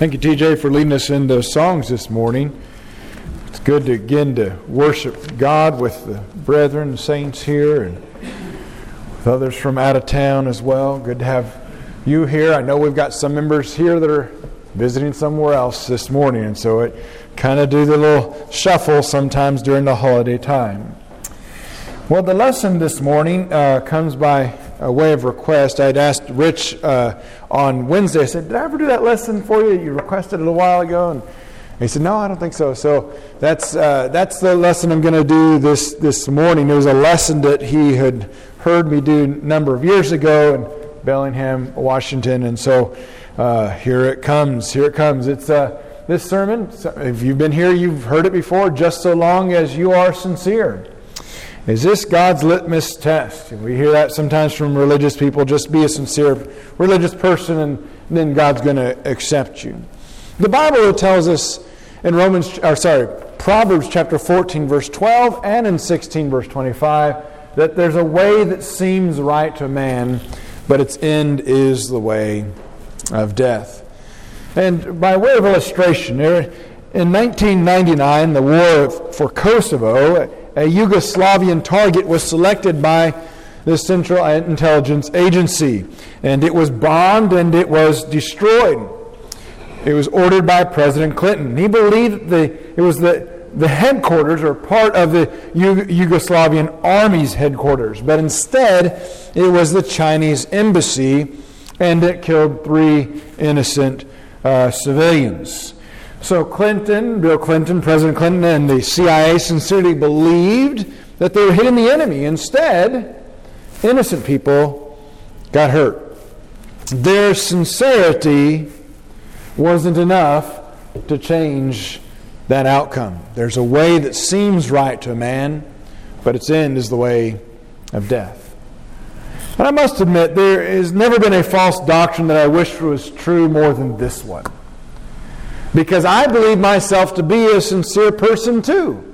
Thank you, TJ, for leading us in those songs this morning. It's good to again to worship God with the brethren and saints here and with others from out of town as well. Good to have you here. I know we've got some members here that are visiting somewhere else this morning, and so it kind of do the little shuffle sometimes during the holiday time. Well, the lesson this morning comes by a way of request. I'd asked Rich on Wednesday, I said, did I ever do that lesson for you? You requested it a while ago. And he said, no, I don't think so. So that's the lesson I'm going to do this morning. It was a lesson that he had heard me do a number of years ago in Bellingham, Washington. And so here it comes. It's this sermon. If you've been here, you've heard it before. Just so long as you are sincere. Is this God's litmus test? We hear that sometimes from religious people. Just be a sincere religious person and then God's going to accept you. The Bible tells us in Proverbs chapter 14 verse 12 and in 16 verse 25 that there's a way that seems right to man, but its end is the way of death. And by way of illustration, in 1999, the war for Kosovo, a Yugoslavian target was selected by the Central Intelligence Agency, and it was bombed and it was destroyed. It was ordered by President Clinton. He believed it was the headquarters or part of the Yugoslavian army's headquarters, but instead it was the Chinese embassy, and it killed 3 innocent civilians. So Bill Clinton, President Clinton, and the CIA sincerely believed that they were hitting the enemy. Instead, innocent people got hurt. Their sincerity wasn't enough to change that outcome. There's a way that seems right to a man, but its end is the way of death. And I must admit, there has never been a false doctrine that I wish was true more than this one. Because I believe myself to be a sincere person too.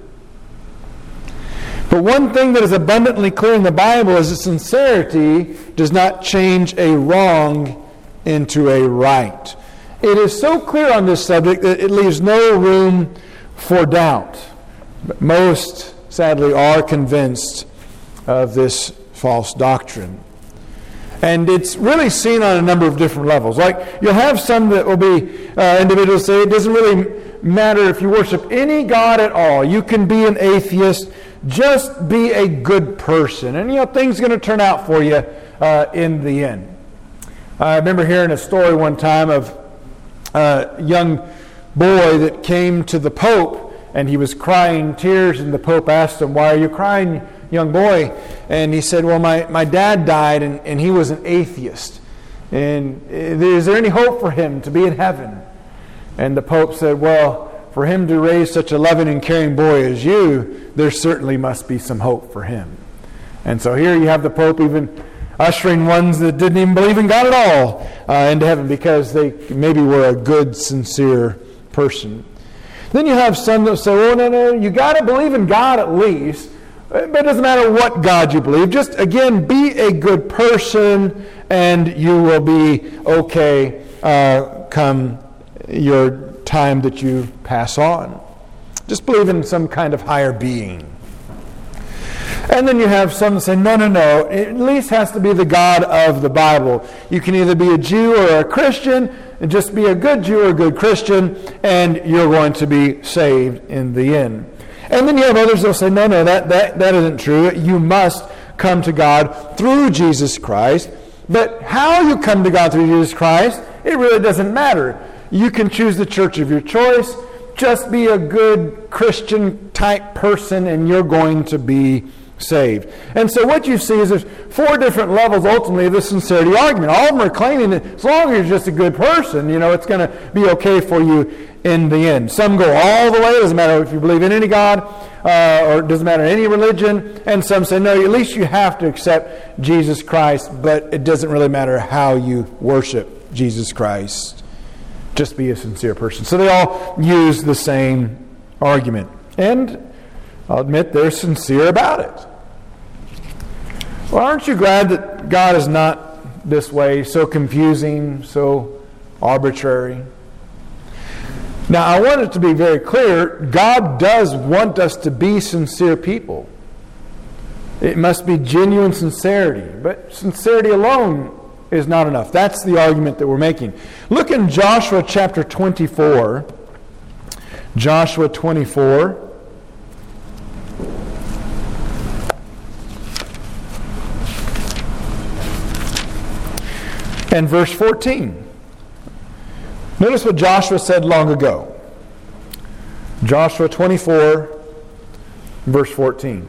But one thing that is abundantly clear in the Bible is that sincerity does not change a wrong into a right. It is so clear on this subject that it leaves no room for doubt. But most, sadly, are convinced of this false doctrine. And it's really seen on a number of different levels. Like, you'll have some that will be individuals say it doesn't really matter if you worship any God at all. You can be an atheist. Just be a good person. And, things are going to turn out for you in the end. I remember hearing a story one time of a young boy that came to the Pope, and he was crying tears, and the Pope asked him, "Why are you crying, young boy?" And he said, "Well, my dad died, and he was an atheist. And is there any hope for him to be in heaven?" And the Pope said, "Well, for him to raise such a loving and caring boy as you, there certainly must be some hope for him." And so here you have the Pope even ushering ones that didn't even believe in God at all into heaven because they maybe were a good, sincere person. Then you have some that say, "Oh, no, you got to believe in God at least. But it doesn't matter what God you believe. Just, again, be a good person and you will be okay come your time that you pass on. Just believe in some kind of higher being." And then you have some that say, no, it at least has to be the God of the Bible. You can either be a Jew or a Christian, and just be a good Jew or a good Christian, and you're going to be saved in the end. And then you have others that will say, no, that isn't true. You must come to God through Jesus Christ. But how you come to God through Jesus Christ, it really doesn't matter. You can choose the church of your choice. Just be a good Christian type person and you're going to be saved. And so what you see is there's 4 different levels ultimately of the sincerity argument. All of them are claiming that as long as you're just a good person, it's going to be okay for you in the end. Some go all the way. It doesn't matter if you believe in any God or it doesn't matter any religion. And some say, no, at least you have to accept Jesus Christ, but it doesn't really matter how you worship Jesus Christ. Just be a sincere person. So they all use the same argument. And I'll admit they're sincere about it. Well, aren't you glad that God is not this way, so confusing, so arbitrary? Now, I want it to be very clear, God does want us to be sincere people. It must be genuine sincerity. But sincerity alone is not enough. That's the argument that we're making. Look in Joshua chapter 24. Joshua 24. And verse 14. Notice what Joshua said long ago. Joshua 24, verse 14.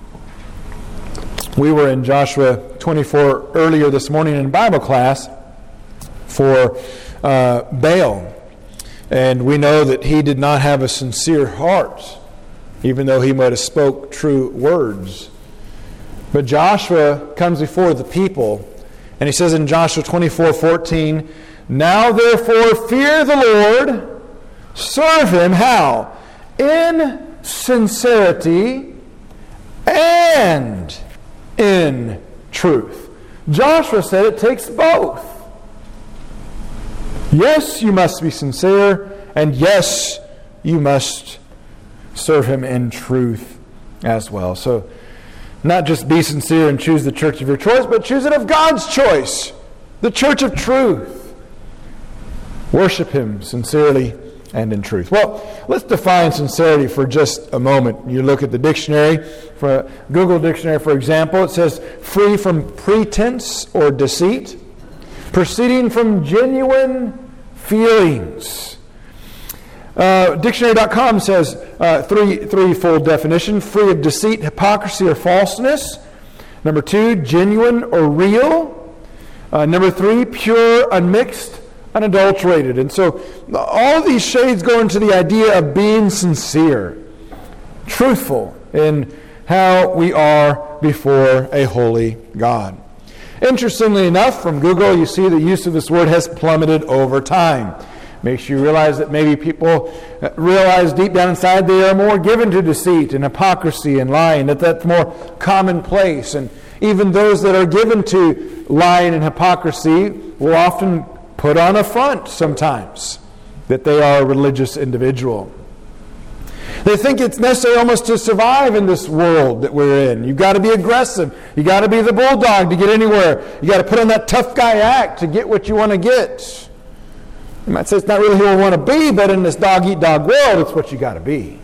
We were in Joshua 24 earlier this morning in Bible class for Baal. And we know that he did not have a sincere heart, even though he might have spoke true words. But Joshua comes before the people, and he says in Joshua 24:14, "Now therefore fear the Lord, serve Him," how? "In sincerity and in truth." Joshua said it takes both. Yes, you must be sincere, and yes, you must serve Him in truth as well. So, not just be sincere and choose the church of your choice, but choose it of God's choice, the church of truth. Worship Him sincerely and in truth. Well, let's define sincerity for just a moment. You look at the dictionary, for Google Dictionary, for example, it says free from pretense or deceit, proceeding from genuine feelings. Dictionary.com says threefold definition: free of deceit, hypocrisy, or falseness. Number 2, genuine or real. Number 3, pure, unmixed, unadulterated. And so all of these shades go into the idea of being sincere, truthful in how we are before a holy God. Interestingly enough, from Google, you see the use of this word has plummeted over time. Makes you realize that maybe people realize deep down inside they are more given to deceit and hypocrisy and lying, that that's more commonplace. And even those that are given to lying and hypocrisy will often put on a front sometimes that they are a religious individual. They think it's necessary almost to survive in this world that we're in. You've got to be aggressive. You've got to be the bulldog to get anywhere. You've got to put on that tough guy act to get what you want to get. You might say it's not really who we want to be, but in this dog-eat-dog world, it's what you got to be.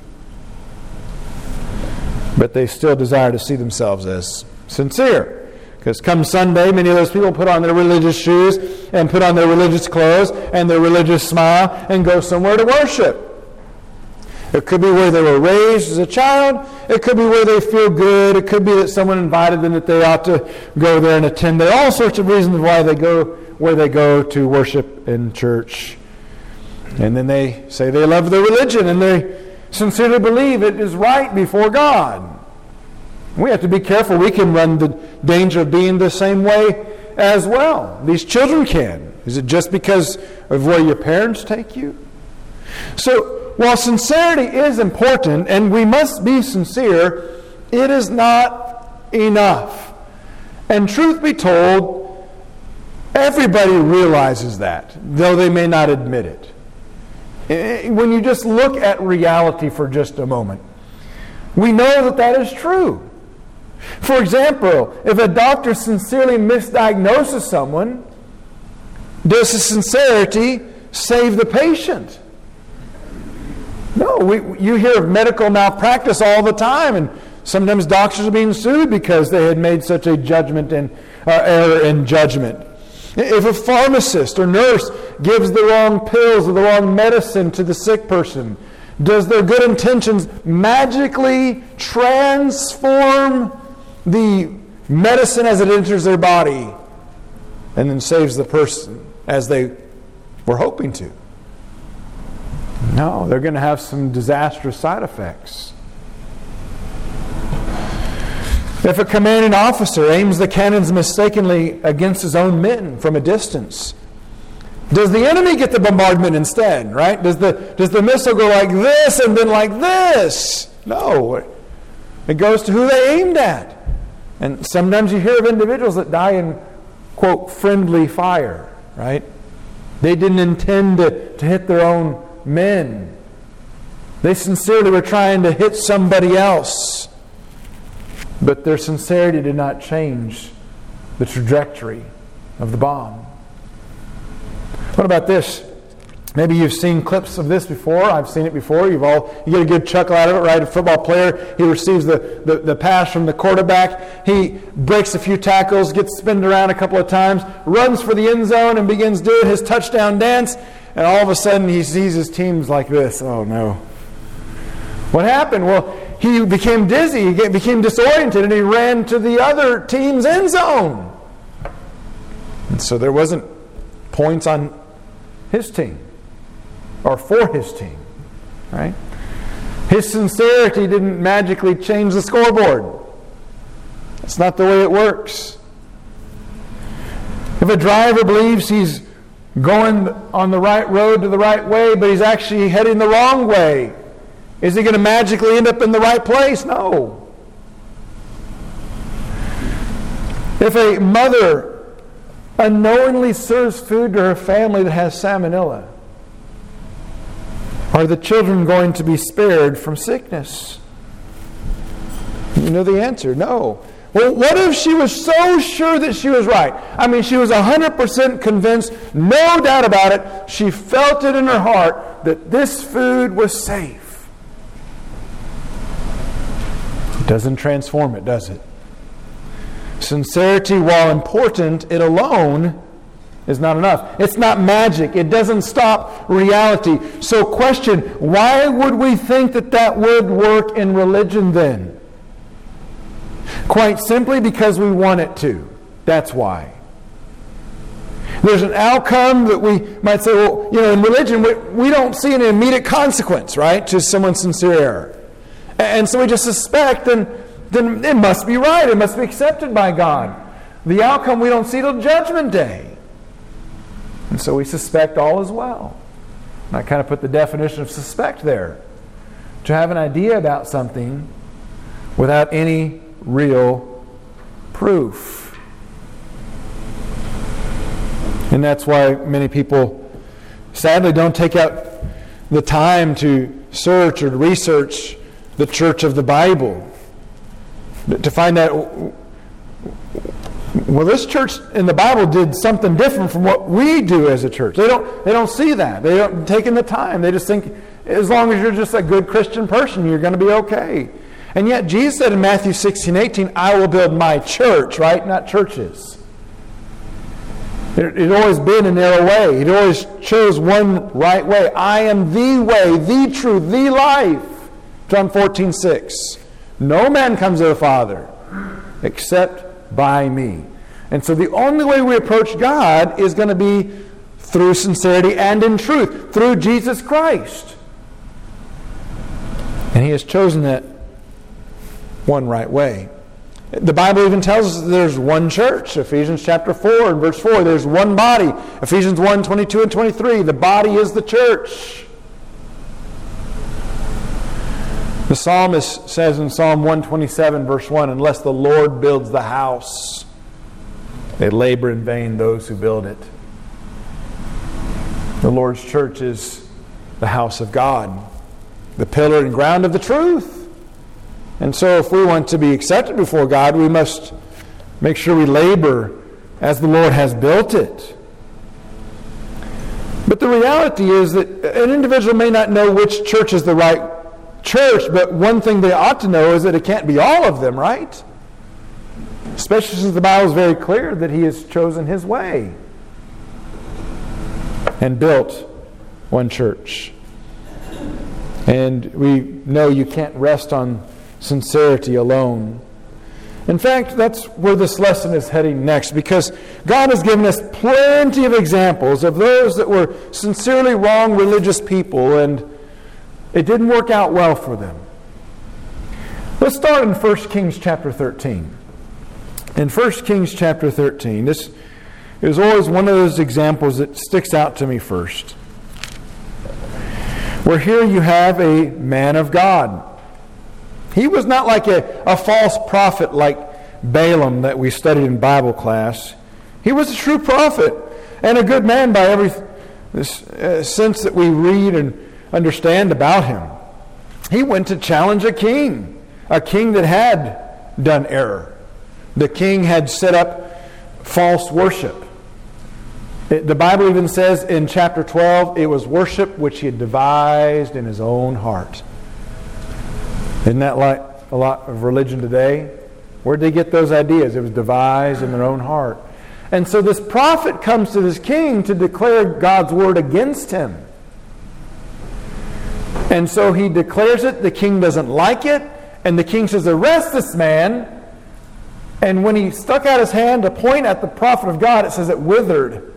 But they still desire to see themselves as sincere. Because come Sunday, many of those people put on their religious shoes and put on their religious clothes and their religious smile and go somewhere to worship. It could be where they were raised as a child. It could be where they feel good. It could be that someone invited them that they ought to go there and attend. There are all sorts of reasons why they go where they go to worship in church. And then they say they love their religion and they sincerely believe it is right before God. We have to be careful. We can run the danger of being the same way as well. These children can. Is it just because of where your parents take you? So, while sincerity is important, and we must be sincere, it is not enough. And truth be told, everybody realizes that, though they may not admit it. When you just look at reality for just a moment, we know that that is true. For example, if a doctor sincerely misdiagnoses someone, does the sincerity save the patient? No, you hear of medical malpractice all the time, and sometimes doctors are being sued because they had made such a judgment and error in judgment. If a pharmacist or nurse gives the wrong pills or the wrong medicine to the sick person, does their good intentions magically transform the medicine as it enters their body and then saves the person as they were hoping to? No, they're going to have some disastrous side effects. If a commanding officer aims the cannons mistakenly against his own men from a distance, does the enemy get the bombardment instead, right? Does the missile go like this and then like this? No. It goes to who they aimed at. And sometimes you hear of individuals that die in, quote, friendly fire, right? They didn't intend to hit their own men. They sincerely were trying to hit somebody else. But their sincerity did not change the trajectory of the bomb. What about this? Maybe you've seen clips of this before. I've seen it before. You get a good chuckle out of it, right? A football player, he receives the pass from the quarterback. He breaks a few tackles, gets spinned around a couple of times, runs for the end zone and begins doing his touchdown dance. And all of a sudden he sees his team's like this. Oh no. What happened? Well, he became dizzy, he became disoriented, and he ran to the other team's end zone. And so there wasn't points on his team, or for his team, right? His sincerity didn't magically change the scoreboard. That's not the way it works. If a driver believes he's going on the right road to the right way, but he's actually heading the wrong way, is he going to magically end up in the right place? No. If a mother unknowingly serves food to her family that has salmonella, are the children going to be spared from sickness? You know the answer, no. Well, what if she was so sure that she was right? I mean, she was 100% convinced, no doubt about it. She felt it in her heart that this food was safe. It doesn't transform it, does it? Sincerity, while important, it alone is not enough. It's not magic. It doesn't stop reality. So question, why would we think that would work in religion then? Quite simply because we want it to. That's why. There's an outcome that we might say, well, in religion, we don't see an immediate consequence, right, to someone's sincere error. And so we just suspect, then it must be right. It must be accepted by God. The outcome we don't see till Judgment Day. And so we suspect all is well. And I kind of put the definition of suspect there. To have an idea about something without any real proof. And that's why many people sadly don't take out the time to search or to research the church of the Bible. To find out, well, this church in the Bible did something different from what we do as a church. They don't see that. They don't take in the time. They just think as long as you're just a good Christian person, you're going to be okay. And yet Jesus said in Matthew 16:18, I will build my church, right? Not churches. It always been a narrow way. It always chose one right way. I am the way, the truth, the life. John 14:6. No man comes to the Father except by me. And so the only way we approach God is going to be through sincerity and in truth, through Jesus Christ. And He has chosen that one right way. The Bible even tells us that there's one church. Ephesians chapter 4 and verse 4. There's one body. Ephesians 1:22 and 23. The body is the church. The psalmist says in Psalm 127 verse 1, unless the Lord builds the house, they labor in vain those who build it. The Lord's church is the house of God, the pillar and ground of the truth. And so if we want to be accepted before God, we must make sure we labor as the Lord has built it. But the reality is that an individual may not know which church is the right church, but one thing they ought to know is that it can't be all of them, right? Especially since the Bible is very clear that He has chosen His way and built one church. And we know you can't rest on sincerity alone. In fact, that's where this lesson is heading next, because God has given us plenty of examples of those that were sincerely wrong religious people, and it didn't work out well for them. Let's start in 1 Kings chapter 13. In 1 Kings chapter 13, this is always one of those examples that sticks out to me first. Where here you have a man of God. He was not like a false prophet like Balaam that we studied in Bible class. He was a true prophet and a good man by every sense that we read and understand about him. he went to challenge a king that had done error. The king had set up false worship. The Bible even says in chapter 12, it was worship which he had devised in his own heart. Isn't that like a lot of religion today? Where'd they get those ideas? It was devised in their own heart. And so this prophet comes to this king to declare God's word against him. And so he declares it. The king doesn't like it. And the king says, arrest this man. And when he stuck out his hand to point at the prophet of God, it says it withered.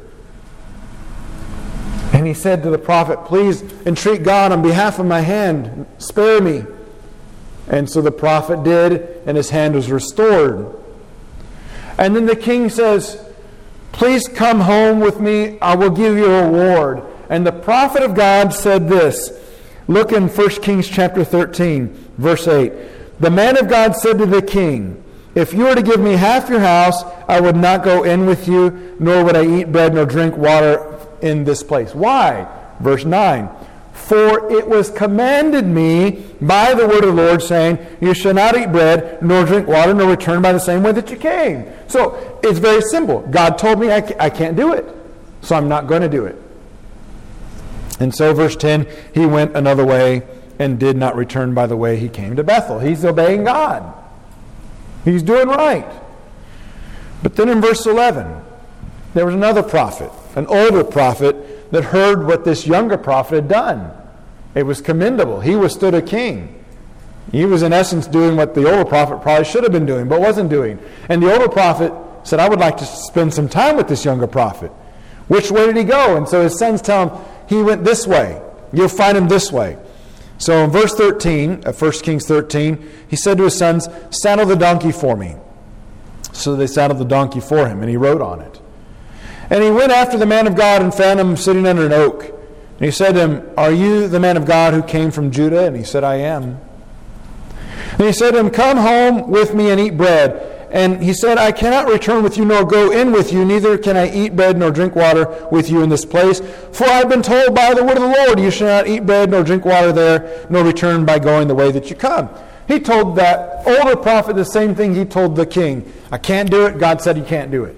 And he said to the prophet, please entreat God on behalf of my hand. Spare me. And so the prophet did, and his hand was restored. And then the king says, please come home with me. I will give you a reward. And the prophet of God said this. Look in 1 Kings chapter 13, verse 8. The man of God said to the king, if you were to give me half your house, I would not go in with you, nor would I eat bread nor drink water in this place. Why? Verse 9. For it was commanded me by the word of the Lord, saying, you shall not eat bread, nor drink water, nor return by the same way that you came. So it's very simple. God told me I can't do it, so I'm not going to do it. And so verse 10, he went another way and did not return by the way he came to Bethel. He's obeying God. He's doing right. But then in verse 11, there was another prophet, an older prophet, that heard what this younger prophet had done. It was commendable. He withstood a king. He was in essence doing what the older prophet probably should have been doing, but wasn't doing. And the older prophet said, I would like to spend some time with this younger prophet. Which way did he go? And so his sons tell him, he went this way. You'll find him this way. So in verse 13 of 1 Kings 13, he said to his sons, saddle the donkey for me. So they saddled the donkey for him, and he rode on it. And he went after the man of God and found him sitting under an oak. And he said to him, are you the man of God who came from Judah? And he said, I am. And he said to him, come home with me and eat bread. And he said, I cannot return with you nor go in with you, neither can I eat bread nor drink water with you in this place. For I have been told by the word of the Lord, you shall not eat bread nor drink water there, nor return by going the way that you come. He told that older prophet the same thing he told the king. I can't do it. God said you can't do it.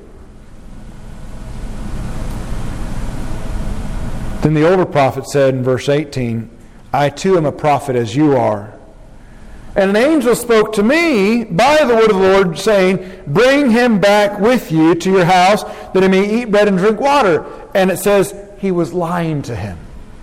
Then the older prophet said in verse 18, I too am a prophet as you are. And an angel spoke to me by the word of the Lord, saying, bring him back with you to your house, that he may eat bread and drink water. And it says, he was lying to him.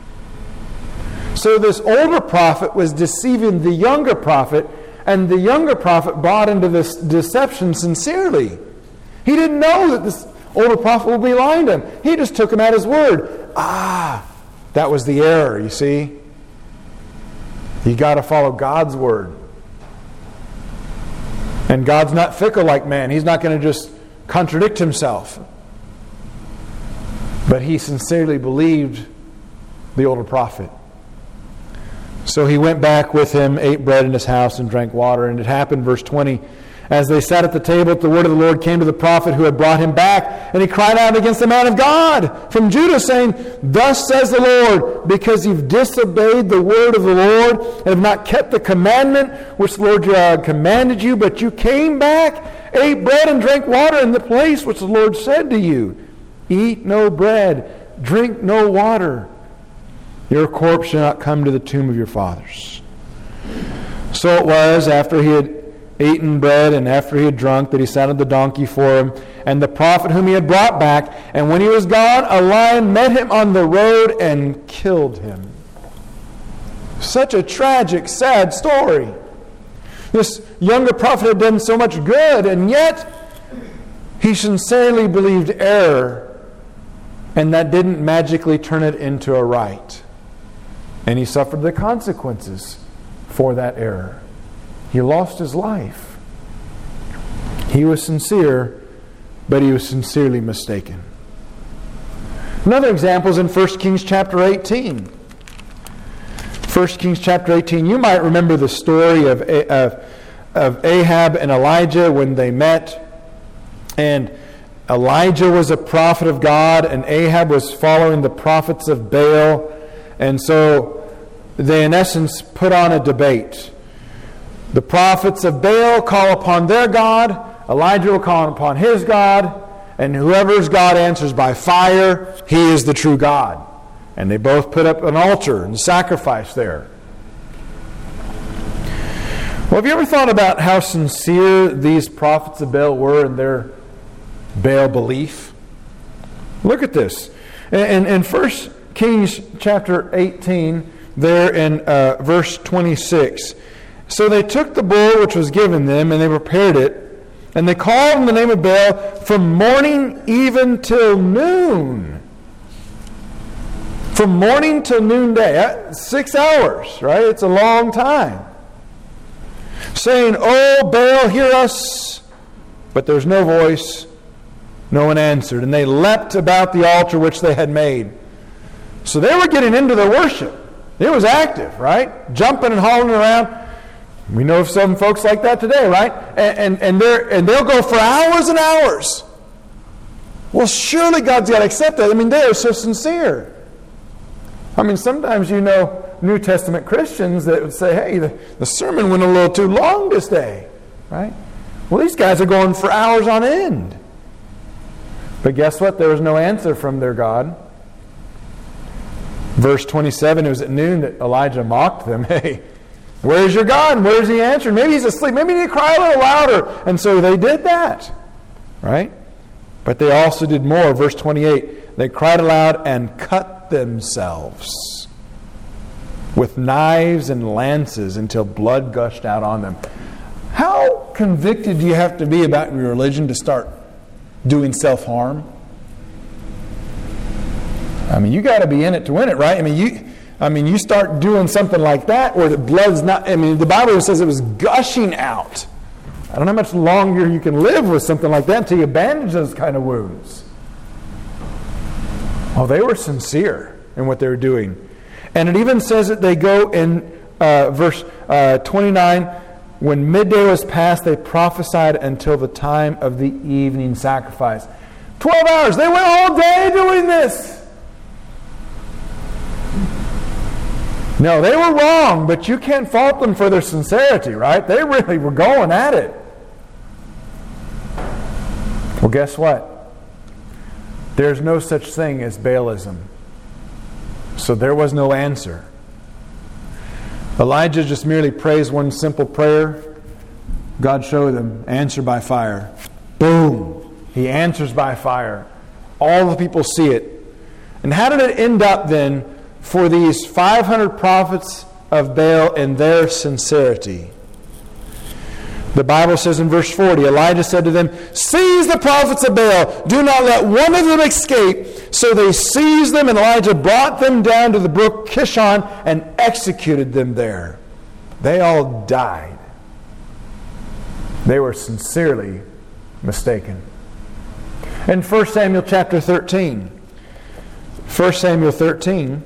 So this older prophet was deceiving the younger prophet, and the younger prophet bought into this deception sincerely. He didn't know that this older prophet would be lying to him. He just took him at his word. That was the error, you see. You got to follow God's word. And God's not fickle like man. He's not going to just contradict himself. But he sincerely believed the older prophet. So he went back with him, ate bread in his house, and drank water. And it happened, verse 20, as they sat at the table, the word of the Lord came to the prophet who had brought him back, and he cried out against the man of God from Judah, saying, thus says the Lord, because you've disobeyed the word of the Lord, and have not kept the commandment which the Lord your God commanded you, but you came back, ate bread and drank water in the place which the Lord said to you, eat no bread, drink no water. Your corpse shall not come to the tomb of your fathers. So it was, after he had eaten bread and after he had drunk, that he saddled the donkey for him, and the prophet whom he had brought back. And when he was gone, a lion met him on the road and killed him. Such a tragic, sad story. This younger prophet had done so much good, and yet he sincerely believed error, and that didn't magically turn it into a right. And he suffered the consequences for that error. He lost his life. He was sincere, but he was sincerely mistaken. Another example is in 1 Kings chapter 18. 1 Kings chapter 18. You might remember the story of Ahab and Elijah when they met. And Elijah was a prophet of God, and Ahab was following the prophets of Baal. And so they in essence put on a debate. The prophets of Baal call upon their God, Elijah will call upon his God, and whoever's God answers by fire, he is the true God. And they both put up an altar and sacrifice there. Well, have you ever thought about how sincere these prophets of Baal were in their Baal belief? Look at this. In 1 Kings chapter 18, there in verse 26. So they took the bull which was given them, and they prepared it, and they called on the name of Baal from morning even till noon. From morning till noonday. 6 hours, right? It's a long time. Saying, "O Baal, hear us." But there's no voice. No one answered. And they leapt about the altar which they had made. So they were getting into their worship. It was active, right? Jumping and hollering around. We know of some folks like that today, right? And they'll go for hours and hours. Well, surely God's got to accept that. I mean, they are so sincere. I mean, sometimes you know New Testament Christians that would say, "Hey, the sermon went a little too long this day," right? Well, these guys are going for hours on end. But guess what? There was no answer from their God. Verse 27, it was at noon that Elijah mocked them. "Hey, where's your God? And where's he answering? Maybe he's asleep. Maybe you need to cry a little louder." And so they did that, right? But they also did more. Verse 28, they cried aloud and cut themselves with knives and lances until blood gushed out on them. How convicted do you have to be about your religion to start doing self-harm? I mean, you got to be in it to win it, right? I mean, you start doing something like that where the blood's not... I mean, the Bible says it was gushing out. I don't know how much longer you can live with something like that until you bandage those kind of wounds. Oh, they were sincere in what they were doing. And it even says that they go in verse 29, when midday was past, they prophesied until the time of the evening sacrifice. 12 hours. They went all day doing this. No, they were wrong, but you can't fault them for their sincerity, right? They really were going at it. Well, guess what? There's no such thing as Baalism. So there was no answer. Elijah just merely prays one simple prayer. God showed him, answer by fire. Boom! He answers by fire. All the people see it. And how did it end up then for these 500 prophets of Baal and their sincerity? The Bible says in verse 40, Elijah said to them, "Seize the prophets of Baal. Do not let one of them escape." So they seized them, and Elijah brought them down to the brook Kishon and executed them there. They all died. They were sincerely mistaken. In 1 Samuel chapter 13, 1 Samuel 13,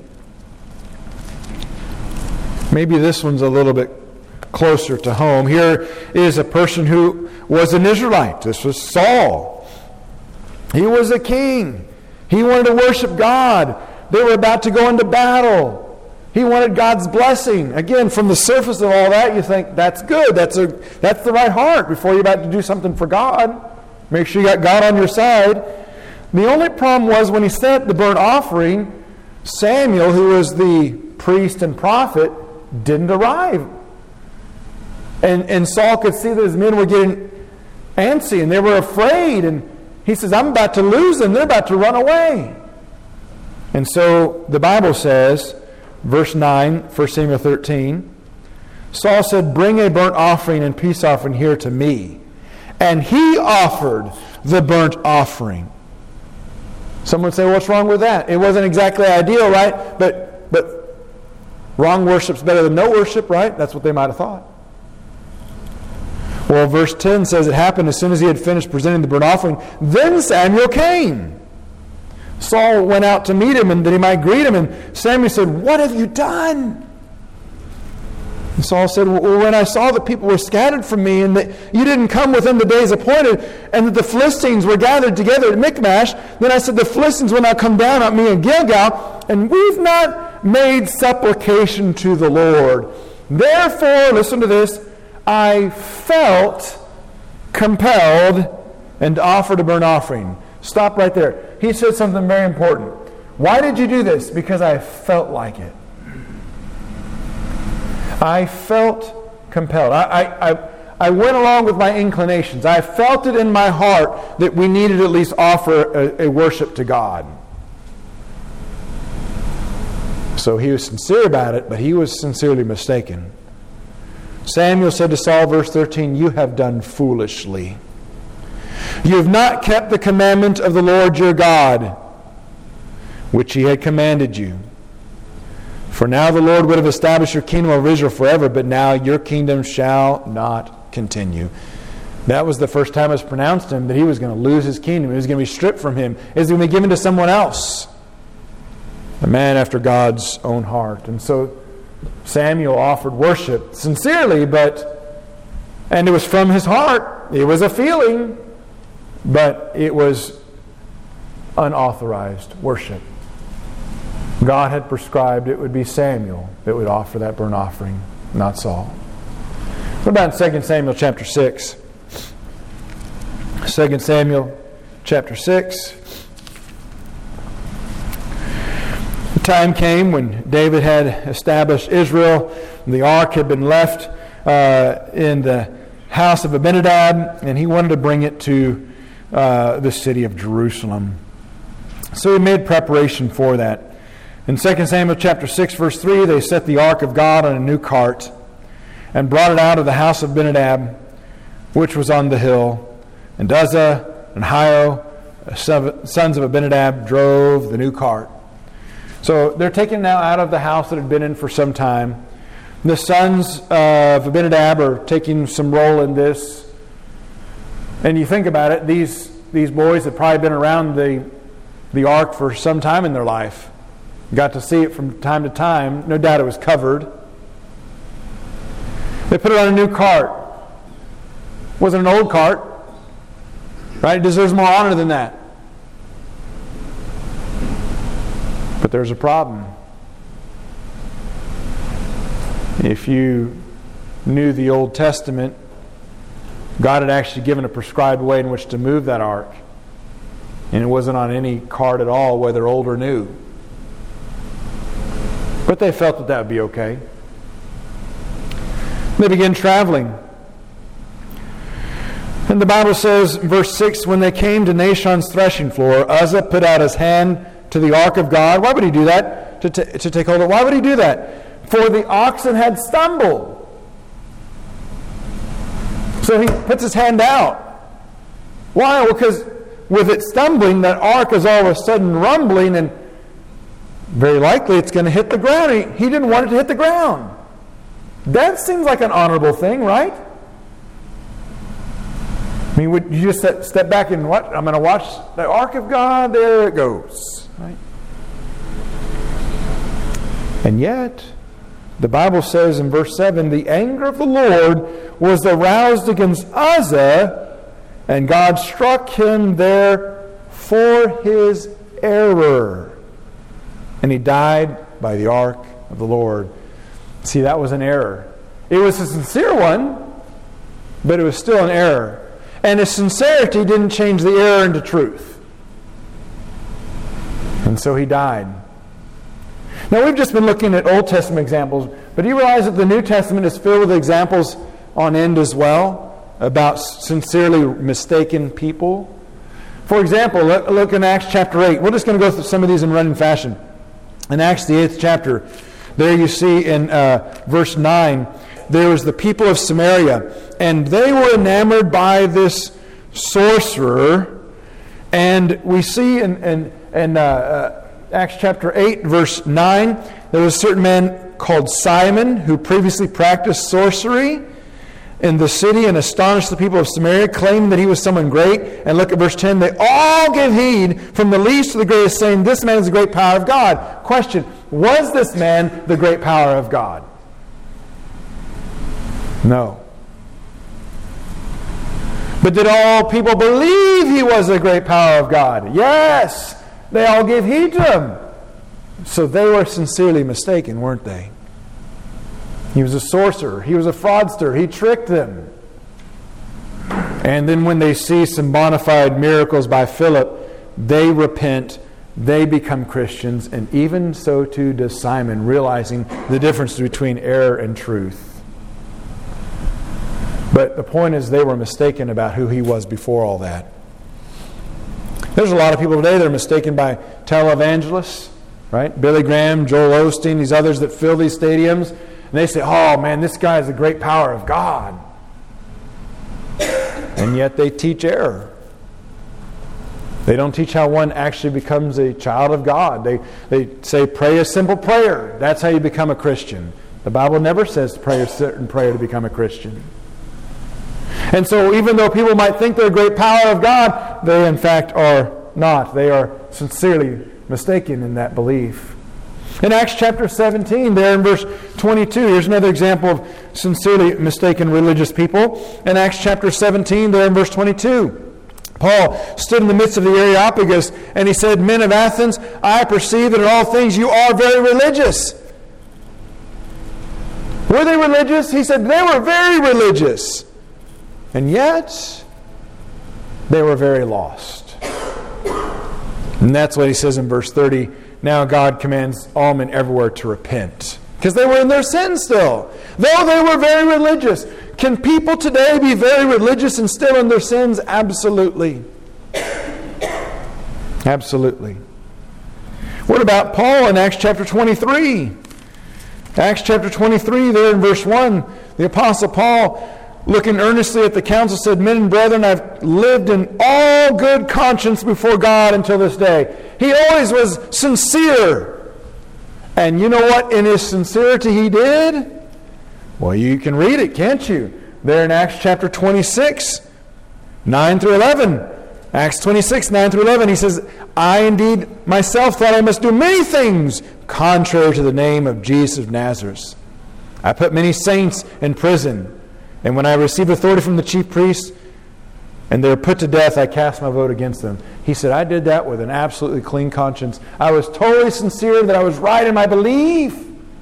maybe this one's a little bit closer to home. Here is a person who was an Israelite. This was Saul. He was a king. He wanted to worship God. They were about to go into battle. He wanted God's blessing. Again, from the surface of all that, you think, that's good. That's the right heart before you're about to do something for God. Make sure you got God on your side. The only problem was when he sent the burnt offering, Samuel, who was the priest and prophet, didn't arrive. And Saul could see that his men were getting antsy and they were afraid. And he says, "I'm about to lose them. They're about to run away." And so the Bible says, verse 9, 1 Samuel 13, Saul said, "Bring a burnt offering and peace offering here to me." And he offered the burnt offering. Someone would say, "What's wrong with that?" It wasn't exactly ideal, right? But wrong worship's better than no worship, right? That's what they might have thought. Well, verse 10 says it happened as soon as he had finished presenting the burnt offering. Then Samuel came. Saul went out to meet him and that he might greet him. And Samuel said, "What have you done?" And Saul said, "Well, when I saw that people were scattered from me and that you didn't come within the days appointed and that the Philistines were gathered together at Michmash, then I said, the Philistines will now come down on me in Gilgal, and we've not made supplication to the Lord. Therefore, listen to this, I felt compelled and offered a burnt offering. Stop right there. He said something very important. Why did you do this? Because I felt like it. I felt compelled. I went along with my inclinations. I felt it in my heart that we needed to at least offer a worship to God. So he was sincere about it, but he was sincerely mistaken. Samuel said to Saul, verse 13, you have done foolishly. You have not kept the commandment of the Lord your God, which he had commanded you. For now the Lord would have established your kingdom over Israel forever, but now your kingdom shall not continue. That was the first time it was pronounced to him that he was going to lose his kingdom. It was going to be stripped from him. It was going to be given to someone else. A man after God's own heart. And so Samuel offered worship sincerely, and it was from his heart. It was a feeling, but it was unauthorized worship. God had prescribed it would be Samuel that would offer that burnt offering, not Saul. What about 2 Samuel chapter 6? 2 Samuel chapter 6. The time came when David had established Israel. The ark had been left in the house of Abinadab, and he wanted to bring it to the city of Jerusalem. So he made preparation for that. In 2 Samuel chapter 6, verse 3, they set the ark of God on a new cart and brought it out of the house of Abinadab, which was on the hill. And Uzzah and Ahio, sons of Abinadab, drove the new cart. So they're taken now out of the house that had been in for some time. The sons of Abinadab are taking some role in this. And you think about it, these boys had probably been around the ark for some time in their life. Got to see it from time to time. No doubt it was covered. They put it on a new cart. It wasn't an old cart. Right? It deserves more honor than that. But there's a problem. If you knew the Old Testament, God had actually given a prescribed way in which to move that ark. And it wasn't on any cart at all, whether old or new. But they felt that would be okay. They began traveling. And the Bible says, verse 6, when they came to Nashon's threshing floor, Uzzah put out his hand to the ark of God. Why would he do that? To take hold of it. Why would he do that? For the oxen had stumbled. So he puts his hand out. Why? Well, because with it stumbling, that ark is all of a sudden rumbling, and very likely it's going to hit the ground. He didn't want it to hit the ground. That seems like an honorable thing, right? I mean, would you just step back and what? I'm going to watch the ark of God. There it goes. Right? And yet, the Bible says in verse 7, the anger of the Lord was aroused against Uzzah, and God struck him there for his error. And he died by the ark of the Lord. See, that was an error. It was a sincere one, but it was still an error. And his sincerity didn't change the error into truth. And so he died. Now, we've just been looking at Old Testament examples, but do you realize that the New Testament is filled with examples on end as well about sincerely mistaken people? For example, look in Acts chapter 8. We're just going to go through some of these in running fashion. In Acts, the 8th chapter, there you see in verse 9, there was the people of Samaria, and they were enamored by this sorcerer. And we see in Acts chapter 8, verse 9, there was a certain man called Simon who previously practiced sorcery in the city and astonished the people of Samaria, claiming that he was someone great. And look at verse 10. They all gave heed, from the least to the greatest, saying, this man is the great power of God. Question, was this man the great power of God? No. But did all people believe he was the great power of God? Yes. They all gave heed to him. So they were sincerely mistaken, weren't they? He was a sorcerer. He was a fraudster. He tricked them. And then when they see some bona fide miracles by Philip, they repent, they become Christians, and even so too does Simon, realizing the difference between error and truth. But the point is, they were mistaken about who he was before all that. There's a lot of people today that are mistaken by televangelists, right? Billy Graham, Joel Osteen, these others that fill these stadiums, and they say, oh man, this guy is the great power of God. And yet they teach error. They don't teach how one actually becomes a child of God. They say, pray a simple prayer. That's how you become a Christian. The Bible never says to pray a certain prayer to become a Christian. And so even though people might think they're a great power of God, they in fact are not. They are sincerely mistaken in that belief. In Acts chapter 17, there in verse 22, here's another example of sincerely mistaken religious people. In Acts chapter 17, there in verse 22, Paul stood in the midst of the Areopagus, and he said, Men of Athens, I perceive that in all things you are very religious. Were they religious? He said they were very religious. And yet, they were very lost. And that's what he says in verse 30. Now God commands all men everywhere to repent. Because they were in their sin still. Though they were very religious. Can people today be very religious and still in their sins? Absolutely. Absolutely. What about Paul in Acts chapter 23? Acts chapter 23, there in verse 1, the Apostle Paul, looking earnestly at the council, said, Men and brethren, I've lived in all good conscience before God until this day. He always was sincere. And you know what in his sincerity he did? Well, you can read it, can't you? There in Acts chapter 26, 9 through 11. Acts 26, 9 through 11, he says, I indeed myself thought I must do many things contrary to the name of Jesus of Nazareth. I put many saints in prison. And when I received authority from the chief priests, and they were put to death, I cast my vote against them. He said, I did that with an absolutely clean conscience. I was totally sincere that I was right in my belief.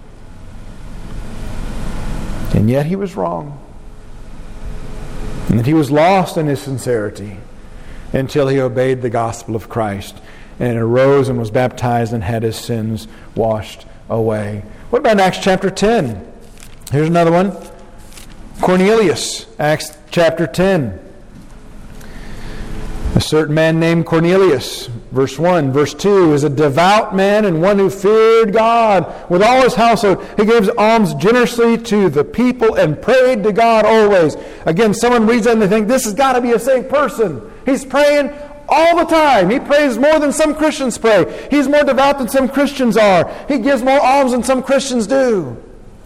And yet he was wrong. And that he was lost in his sincerity until he obeyed the gospel of Christ and arose and was baptized and had his sins washed away. What about Acts chapter 10? Here's another one. Cornelius, Acts chapter 10. A certain man named Cornelius, verse 1. Verse 2, is a devout man and one who feared God with all his household. He gives alms generously to the people and prayed to God always. Again, someone reads that and they think, this has got to be a saved person. He's praying all the time. He prays more than some Christians pray. He's more devout than some Christians are. He gives more alms than some Christians do.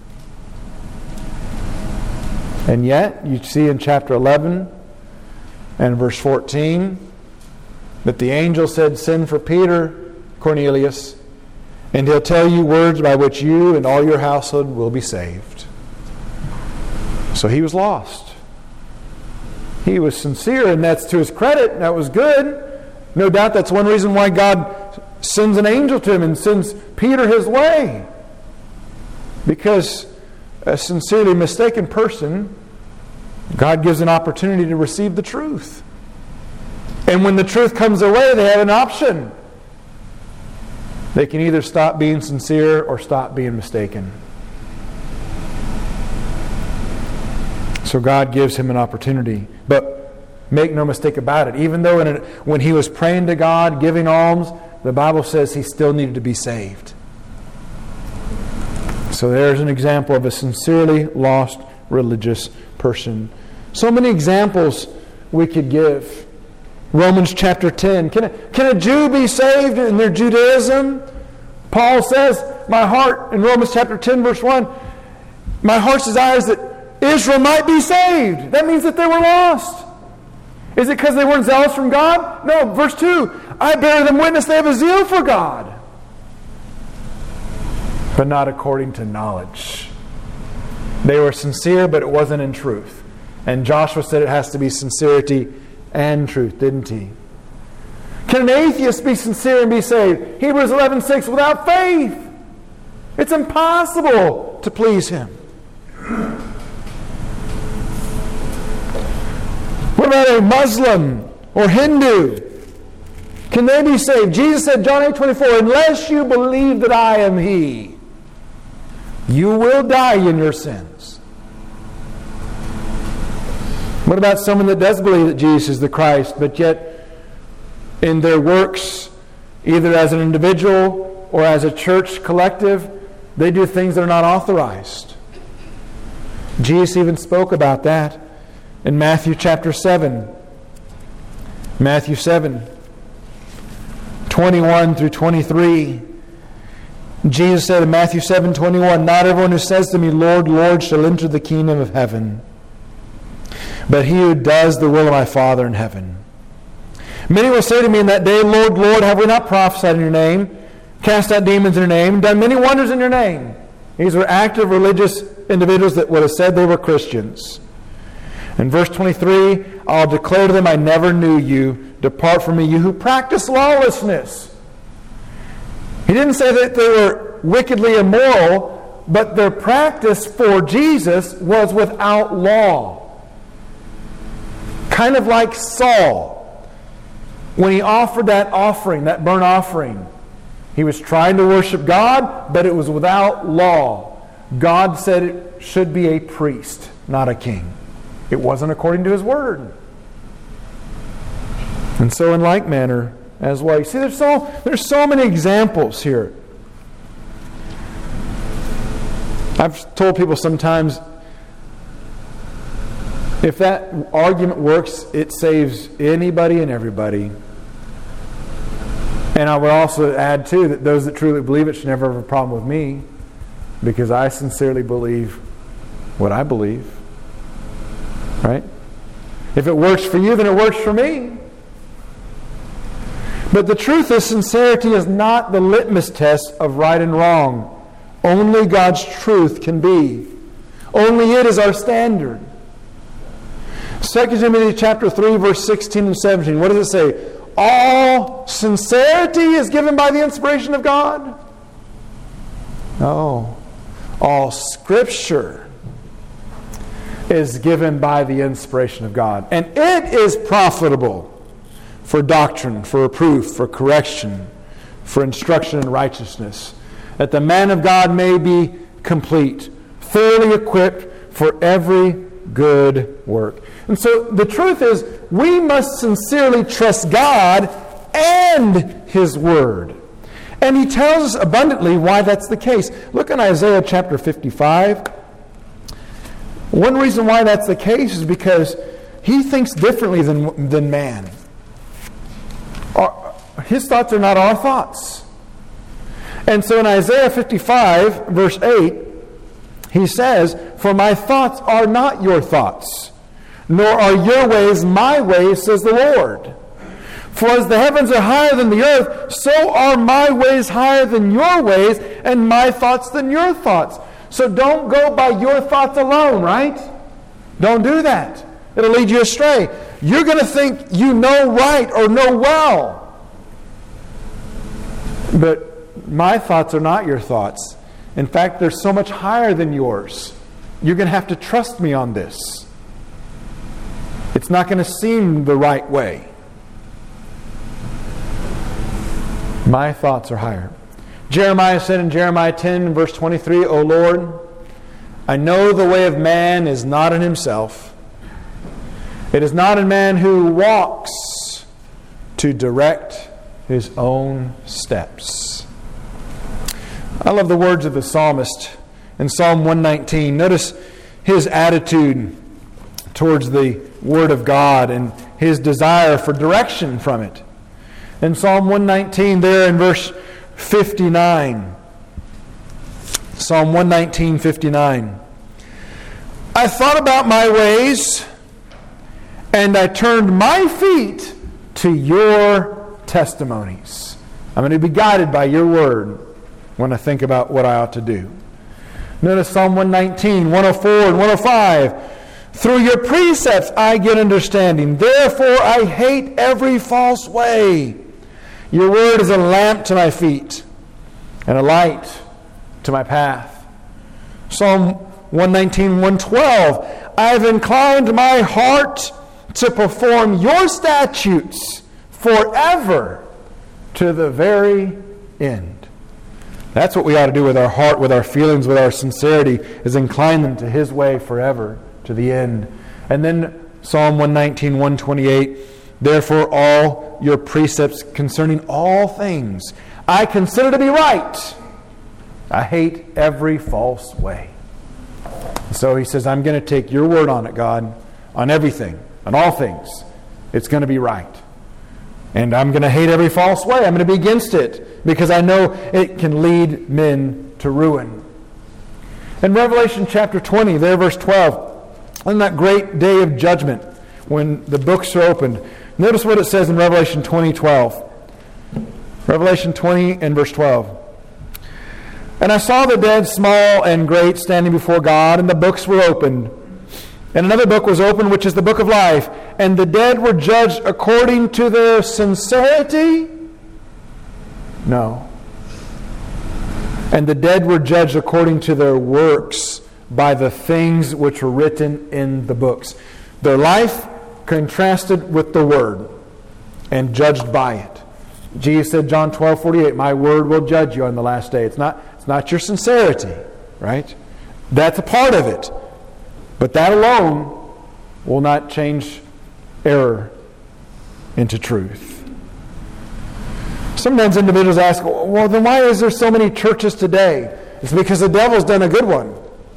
And yet, you see in chapter 11 and verse 14 that the angel said, Send for Peter, Cornelius, and he'll tell you words by which you and all your household will be saved. So he was lost. He was sincere, and that's to his credit. That was good. No doubt that's one reason why God sends an angel to him and sends Peter his way. Because a sincerely mistaken person, God gives an opportunity to receive the truth. And when the truth comes their way, they have an option. They can either stop being sincere or stop being mistaken. So God gives him an opportunity. But make no mistake about it, even though when he was praying to God, giving alms, the Bible says he still needed to be saved. So there's an example of a sincerely lost religious person. So many examples we could give. Romans chapter 10. Can a Jew be saved in their Judaism? Paul says, my heart, in Romans chapter 10 verse 1, my heart's desire is that Israel might be saved. That means that they were lost. Is it because they weren't zealous from God? No, verse 2, I bear them witness they have a zeal for God, but not according to knowledge. They were sincere, but it wasn't in truth. And Joshua said it has to be sincerity and truth, didn't he? Can an atheist be sincere and be saved? Hebrews 11:6, without faith, it's impossible to please Him. What about a Muslim or Hindu? Can they be saved? Jesus said, John 8:24, unless you believe that I am He, you will die in your sins. What about someone that does believe that Jesus is the Christ, but yet in their works, either as an individual or as a church collective, they do things that are not authorized? Jesus even spoke about that in Matthew chapter 7. Matthew 7, 21 through 23. Jesus said in Matthew 7:21, not everyone who says to me, Lord, Lord, shall enter the kingdom of heaven, but he who does the will of my Father in heaven. Many will say to me in that day, Lord, Lord, have we not prophesied in your name, cast out demons in your name, done many wonders in your name? These were active religious individuals that would have said they were Christians. In verse 23, I'll declare to them, I never knew you. Depart from me, you who practice lawlessness. He didn't say that they were wickedly immoral, but their practice for Jesus was without law. Kind of like Saul. When he offered that offering, that burnt offering, he was trying to worship God, but it was without law. God said it should be a priest, not a king. It wasn't according to His word. And so in like manner as well. You see, there's so many examples here. I've told people sometimes, if that argument works, it saves anybody and everybody. And I would also add, too, that those that truly believe it should never have a problem with me, because I sincerely believe what I believe. Right? If it works for you, then it works for me. But the truth is, sincerity is not the litmus test of right and wrong. Only God's truth can be. Only it is our standard. 2 Timothy chapter 3, verse 16 and 17. What does it say? All sincerity is given by the inspiration of God? No. All Scripture is given by the inspiration of God. And it is profitable for doctrine, for reproof, for correction, for instruction in righteousness, that the man of God may be complete, thoroughly equipped for every good work. And so the truth is, we must sincerely trust God and His Word. And He tells us abundantly why that's the case. Look in Isaiah chapter 55. One reason why that's the case is because He thinks differently than man. His thoughts are not our thoughts. And so in Isaiah 55, verse 8, He says, for my thoughts are not your thoughts, nor are your ways my ways, says the Lord. For as the heavens are higher than the earth, so are my ways higher than your ways, and my thoughts than your thoughts. So don't go by your thoughts alone, right? Don't do that. It'll lead you astray. You're going to think you know right or know well. But my thoughts are not your thoughts. In fact, they're so much higher than yours. You're going to have to trust me on this. It's not going to seem the right way. My thoughts are higher. Jeremiah said in Jeremiah 10, verse 23, O Lord, I know the way of man is not in himself. It is not in man who walks to direct his own steps. I love the words of the psalmist in Psalm 119. Notice his attitude towards the Word of God and his desire for direction from it. In Psalm 119, there in verse 59. Psalm 119, 59. I thought about my ways, and I turned my feet to your testimonies. I'm going to be guided by your word when I think about what I ought to do. Notice Psalm 119, 104 and 105. Through your precepts I get understanding. Therefore I hate every false way. Your word is a lamp to my feet and a light to my path. Psalm 119, 112. I have inclined my heart to perform your statutes forever to the very end. That's what we ought to do with our heart, with our feelings, with our sincerity, is incline them to His way forever to the end. And then Psalm 119, 128, therefore all your precepts concerning all things I consider to be right. I hate every false way. So he says, I'm going to take your word on it, God, on everything, on all things. It's going to be right. And I'm going to hate every false way. I'm going to be against it because I know it can lead men to ruin. In Revelation chapter 20, there verse 12, on that great day of judgment when the books are opened, notice what it says in Revelation 20:12. Revelation 20 and verse 12. And I saw the dead, small and great, standing before God, and the books were opened. And another book was opened, which is the book of life. And the dead were judged according to their sincerity? No. And the dead were judged according to their works by the things which were written in the books. Their life contrasted with the Word and judged by it. Jesus said, John 12:48, my word will judge you on the last day. It's not your sincerity, right? That's a part of it. But that alone will not change error into truth. Sometimes individuals ask, well, then why is there so many churches today? It's because the devil's done a good one.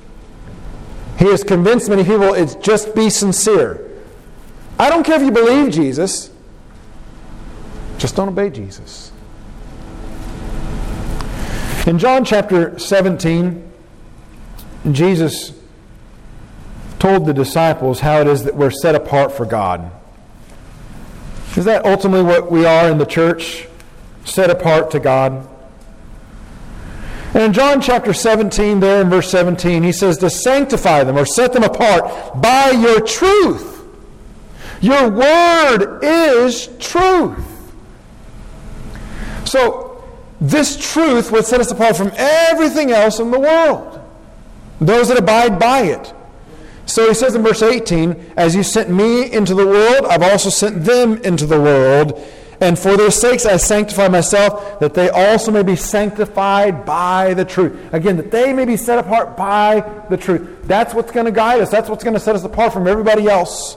He has convinced many people it's just be sincere. I don't care if you believe Jesus. Just don't obey Jesus. In John chapter 17, Jesus told the disciples how it is that we're set apart for God. Is that ultimately what we are in the church? Set apart to God? And in John chapter 17, there in verse 17, he says to sanctify them or set them apart by your truth. Your word is truth. So, this truth would set us apart from everything else in the world. Those that abide by it. So he says in verse 18, as you sent me into the world, I've also sent them into the world. And for their sakes I sanctify myself, that they also may be sanctified by the truth. Again, that they may be set apart by the truth. That's what's going to guide us. That's what's going to set us apart from everybody else.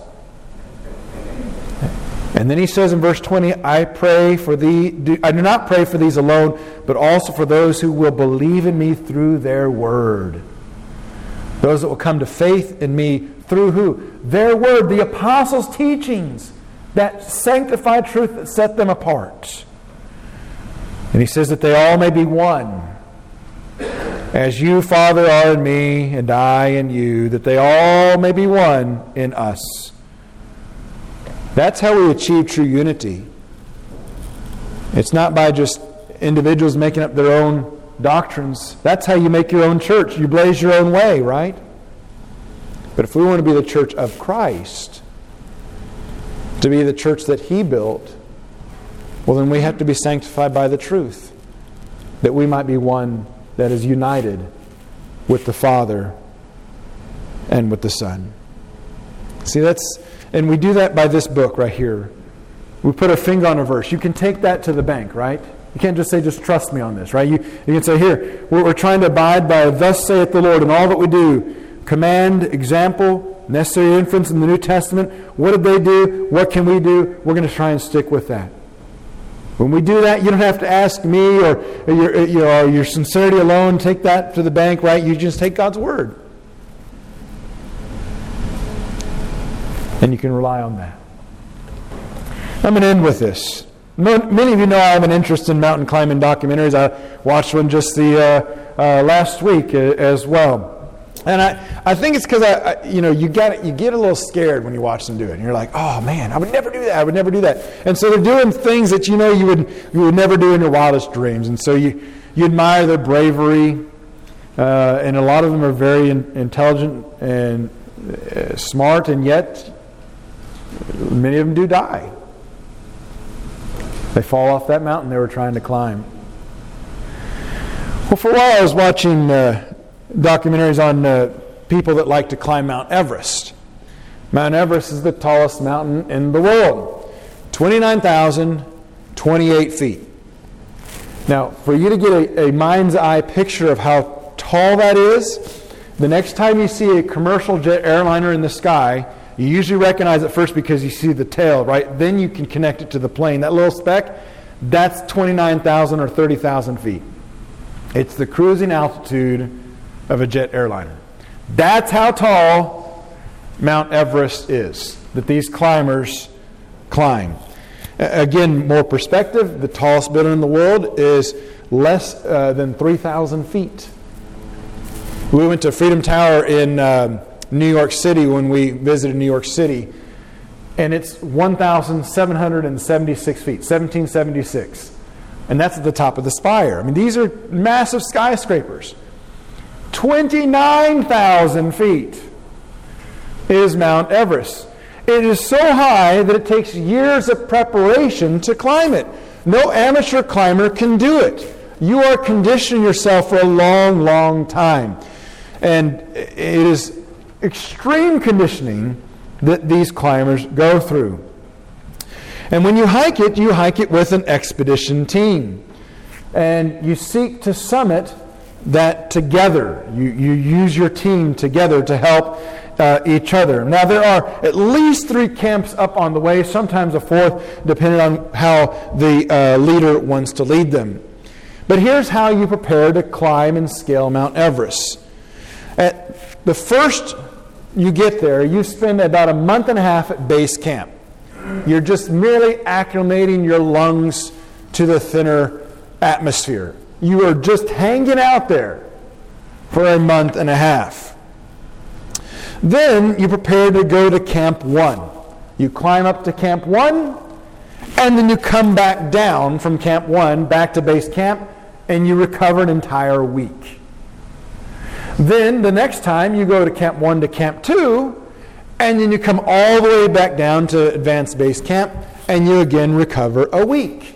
And then he says in verse 20, I do not pray for these alone, but also for those who will believe in me through their word. Those that will come to faith in me through who? Their word, the apostles' teachings, that sanctified truth that set them apart. And he says that they all may be one. As you, Father, are in me, and I in you, that they all may be one in us. That's how we achieve true unity. It's not by just individuals making up their own doctrines. That's how you make your own church. You blaze your own way, right? But if we want to be the church of Christ, to be the church that He built, well, then we have to be sanctified by the truth, that we might be one that is united with the Father and with the Son. See, and we do that by this book right here. We put our finger on a verse. You can take that to the bank, right? You can't just say, just trust me on this, right? You can say, here, we're trying to abide by thus saith the Lord in all that we do. Command, example, necessary inference in the New Testament. What did they do? What can we do? We're going to try and stick with that. When we do that, you don't have to ask me or your sincerity alone. Take that to the bank, right? You just take God's word. And you can rely on that. I'm going to end with this. Many of you know I have an interest in mountain climbing documentaries. I watched one just the last week as well. And I think it's because you get a little scared when you watch them do it. And you're like, oh man, I would never do that. I would never do that. And so they're doing things that you would never do in your wildest dreams. And so you admire their bravery. And a lot of them are very intelligent and smart, and yet many of them do die. They fall off that mountain they were trying to climb. Well, for a while I was watching documentaries on people that like to climb Mount Everest. Mount Everest is the tallest mountain in the world. 29,028 feet. Now, for you to get a mind's eye picture of how tall that is, the next time you see a commercial jet airliner in the sky, you usually recognize it first because you see the tail, right? Then you can connect it to the plane. That little speck, that's 29,000 or 30,000 feet. It's the cruising altitude of a jet airliner. That's how tall Mount Everest is, that these climbers climb. Again, more perspective, the tallest building in the world is less than 3,000 feet. We went to Freedom Tower in New York City when we visited New York City, and it's 1,776 feet, 1776. And that's at the top of the spire. I mean, these are massive skyscrapers. 29,000 feet is Mount Everest. It is so high that it takes years of preparation to climb it. No amateur climber can do it. You are conditioning yourself for a long, long time. And it is extreme conditioning that these climbers go through. And when you hike it with an expedition team. And you seek to summit that together. You use your team together to help each other. Now, there are at least 3 camps up on the way, sometimes a 4th, depending on how the leader wants to lead them. But here's how you prepare to climb and scale Mount Everest. At the first you get there, you spend about a month and a half at base camp. You're just merely acclimating your lungs to the thinner atmosphere. You are just hanging out there for a month and a half. Then you prepare to go to Camp 1. You climb up to Camp 1, and then you come back down from Camp 1 back to base camp, and you recover an entire week. Then the next time you go to Camp 1 to Camp 2, and then you come all the way back down to advanced base camp, and you again recover a week.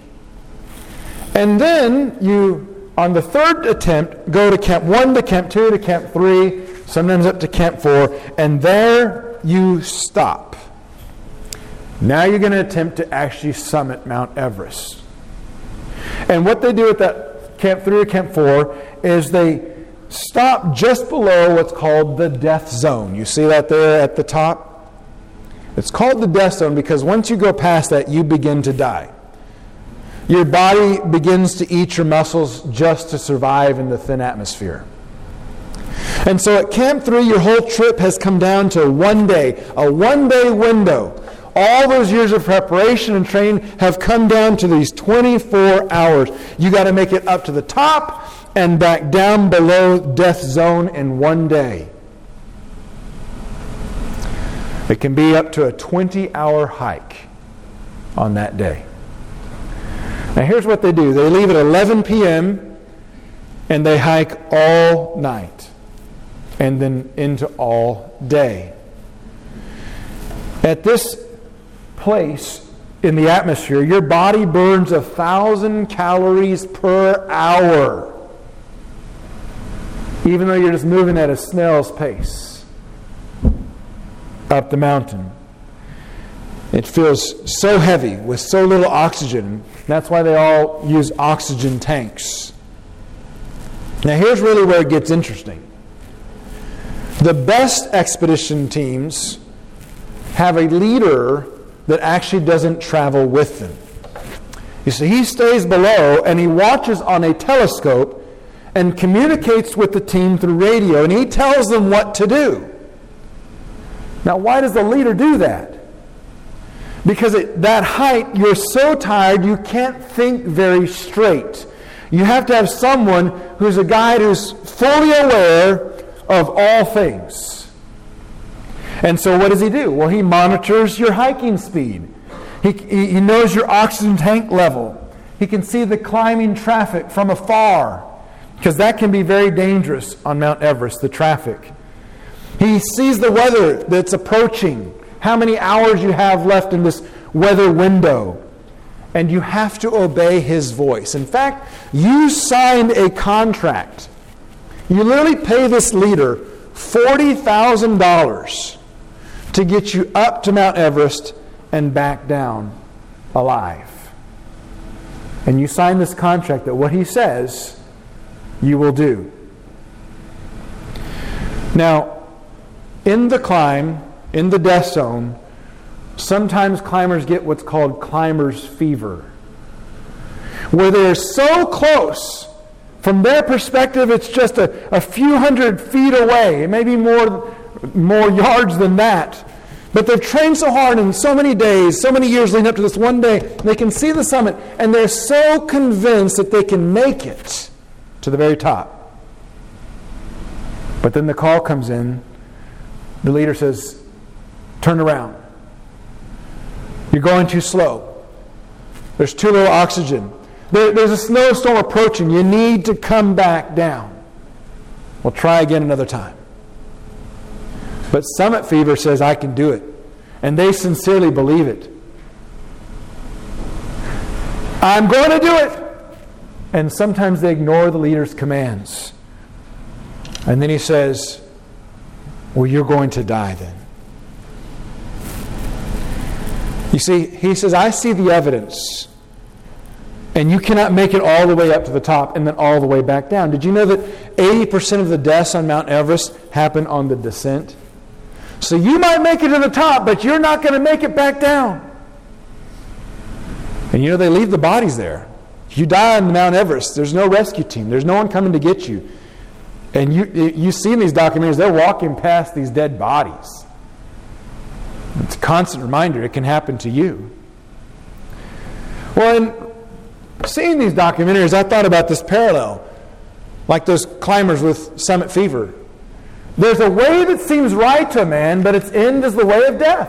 And then you, on the third attempt, go to Camp 1 to Camp 2 to Camp 3, sometimes up to Camp 4, and there you stop. Now you're going to attempt to actually summit Mount Everest. And what they do at that Camp 3 or Camp 4 is they stop just below what's called the death zone. You see that there at the top? It's called the death zone because once you go past that, you begin to die. Your body begins to eat your muscles just to survive in the thin atmosphere. And so at Camp 3, your whole trip has come down to a one-day window. All those years of preparation and training have come down to these 24 hours. You got to make it up to the top and back down below death zone in one day. It can be up to a 20-hour hike on that day. Now here's what they do. They leave at 11 p.m. and they hike all night and then into all day. At this place in the atmosphere, your body burns 1,000 calories per hour, even though you're just moving at a snail's pace up the mountain. It feels so heavy with so little oxygen. That's why they all use oxygen tanks. Now here's really where it gets interesting. The best expedition teams have a leader that actually doesn't travel with them. You see, he stays below and he watches on a telescope and communicates with the team through radio, and he tells them what to do. Now, why does the leader do that? Because at that height, you're so tired you can't think very straight. You have to have someone who's a guide who's fully aware of all things. And so what does he do? Well, he monitors your hiking speed. He knows your oxygen tank level. He can see the climbing traffic from afar, because that can be very dangerous on Mount Everest, the traffic. He sees the weather that's approaching, how many hours you have left in this weather window. and you have to obey His voice. In fact, you signed a contract. You literally pay this leader $40,000 to get you up to Mount Everest and back down alive. And you sign this contract that what he says, you will do. Now, in the climb, in the death zone, sometimes climbers get what's called climber's fever, where they're so close. From their perspective, it's just a few hundred feet away. It may be more yards than that. But they've trained so hard in so many days, so many years leading up to this one day, they can see the summit, and they're so convinced that they can make it to the very top. But then the call comes in. The leader says, turn around. You're going too slow. There's too little oxygen. There's a snowstorm approaching. You need to come back down. We'll try again another time. But summit fever says, I can do it. And they sincerely believe it. I'm going to do it. And sometimes they ignore the leader's commands. And then he says, well, you're going to die then. You see, he says, I see the evidence. And you cannot make it all the way up to the top and then all the way back down. Did you know that 80% of the deaths on Mount Everest happen on the descent? So you might make it to the top, but you're not going to make it back down. And you know, they leave the bodies there. If you die on Mount Everest, there's no rescue team. There's no one coming to get you. And you see in these documentaries, they're walking past these dead bodies. It's a constant reminder it can happen to you. Well, in seeing these documentaries, I thought about this parallel. Like those climbers with summit fever. There's a way that seems right to a man, but its end is the way of death.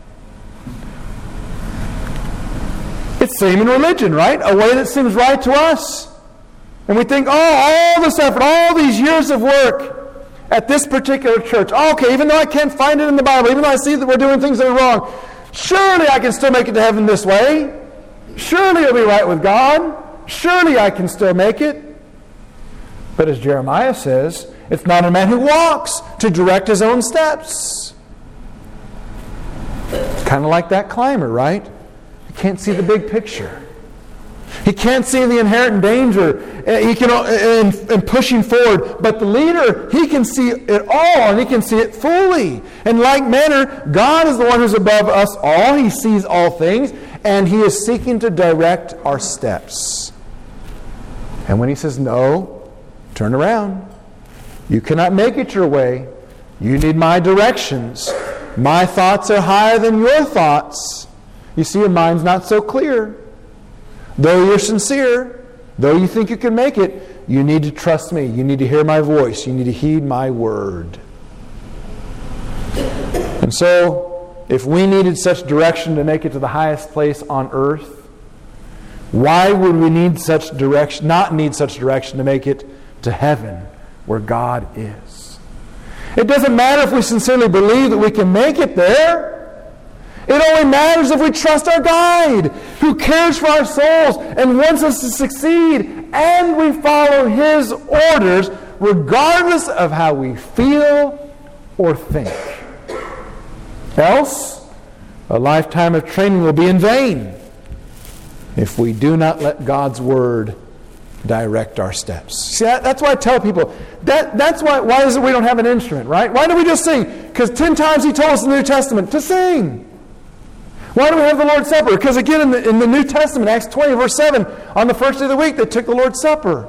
It's same in religion, right? A way that seems right to us. And we think, all this effort, all these years of work at this particular church. Okay, even though I can't find it in the Bible, even though I see that we're doing things that are wrong, surely I can still make it to heaven this way. Surely it'll be right with God. Surely I can still make it. But as Jeremiah says, it's not a man who walks to direct his own steps. Kind of like that climber, right? He can't see the big picture. He can't see the inherent danger in pushing forward. But the leader, he can see it all, and he can see it fully. In like manner, God is the one who's above us all. He sees all things, and He is seeking to direct our steps. And when He says, no, turn around. You cannot make it your way. You need my directions. My thoughts are higher than your thoughts. You see, your mind's not so clear. Though you're sincere, though you think you can make it, you need to trust me. You need to hear my voice. You need to heed my word. And so, if we needed such direction to make it to the highest place on earth, why would we need such direction, not need such direction to make it to heaven, where God is? It doesn't matter if we sincerely believe that we can make it there. It only matters if we trust our guide, who cares for our souls and wants us to succeed, and we follow His orders regardless of how we feel or think. Else, a lifetime of training will be in vain if we do not let God's Word direct our steps. See, that's why I tell people, that's why is it we don't have an instrument, right? Why do we just sing? Because 10 times He told us in the New Testament to sing. Why do we have the Lord's Supper? Because again, in the New Testament, Acts 20, verse 7, on the first day of the week, they took the Lord's Supper.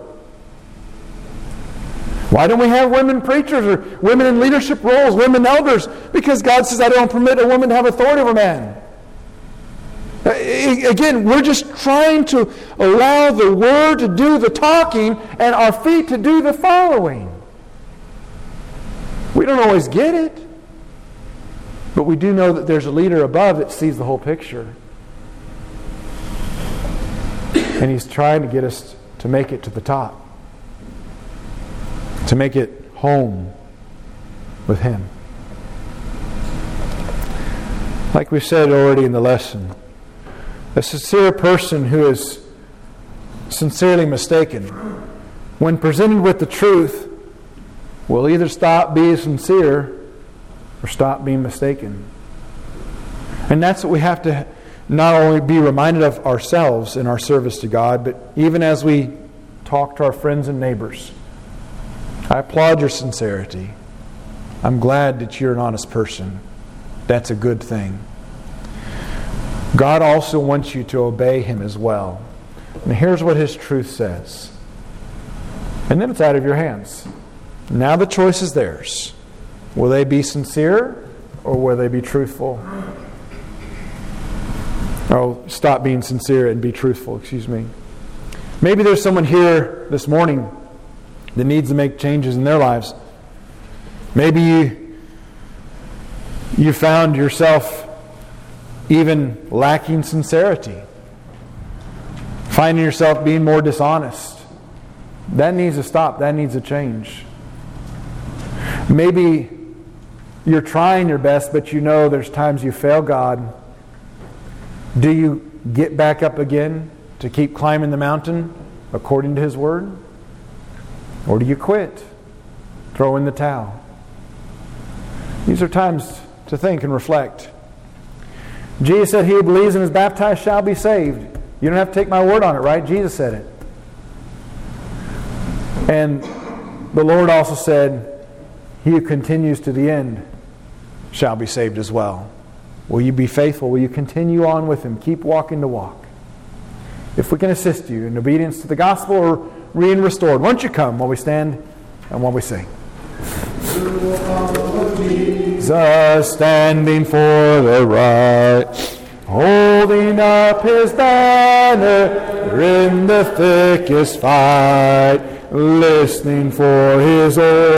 Why don't we have women preachers or women in leadership roles, women elders? Because God says, I don't permit a woman to have authority over man. Again, we're just trying to allow the Word to do the talking and our feet to do the following. We don't always get it. But we do know that there's a leader above that sees the whole picture. And He's trying to get us to make it to the top. To make it home with Him. Like we said already in the lesson, A sincere person who is sincerely mistaken, when presented with the truth, will either stop being sincere or stop being mistaken. And that's what we have to not only be reminded of ourselves in our service to God, but even as we talk to our friends and neighbors. I applaud your sincerity. I'm glad that you're an honest person. That's a good thing. God also wants you to obey Him as well. And here's what His truth says. And then it's out of your hands. Now the choice is theirs. Will they be sincere or will they be truthful? Oh, stop being sincere and be truthful, excuse me. Maybe there's someone here this morning that needs to make changes in their lives. Maybe you found yourself even lacking sincerity, finding yourself being more dishonest. That needs to stop. That needs to change. Maybe you're trying your best, but you know there's times you fail God. Do you get back up again to keep climbing the mountain according to His Word? Or do you quit? Throw in the towel? These are times to think and reflect. Jesus said, "He who believes and is baptized shall be saved." You don't have to take my word on it, right? Jesus said it. And the Lord also said, "He who continues to the end shall be saved as well." Will you be faithful? Will you continue on with Him? Keep walking the walk. If we can assist you in obedience to the gospel or being restored, why don't you come while we stand and while we sing? Jesus standing for the right, holding up His banner in the thickest fight, listening for His order.